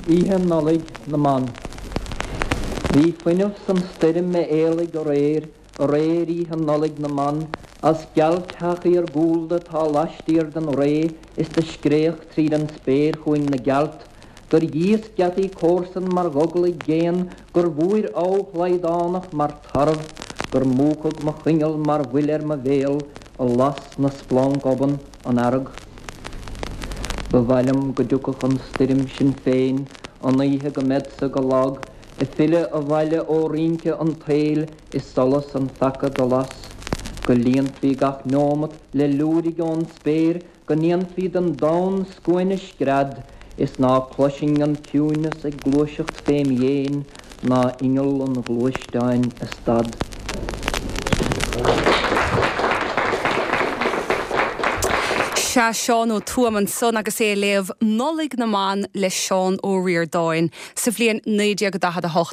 Ihe nolig na man. Bhí fuineh san styrim me élig o réir ihe nolig na man, as gealtachaí gúlda tá laistír den ré is de scréach tríd an spéir chuin na gealt, gur dhíos geataí córsan mar gogla géan, gur bhuair laiddánach mar tarv, gur múcog ma chuingel mar bhuilir ma véal, a las na splán goban an arg. Bhailim go dúcach an styrim sin féin, an ihe go medsa go lag, fille a bhaile ó rínte an tail is solas an faca do las. Go líonfaí gach nómat le lúrig ón spéir, go níonfaí den dán scoine scrad, is ná cloising an tiúnas ag glúiseacht féim dhéin, ná ingel an glúistein a stad. Se Seán ó Tuaman son agus é léamh nolig na man le Seán ó Riordáin sa bhliain 1988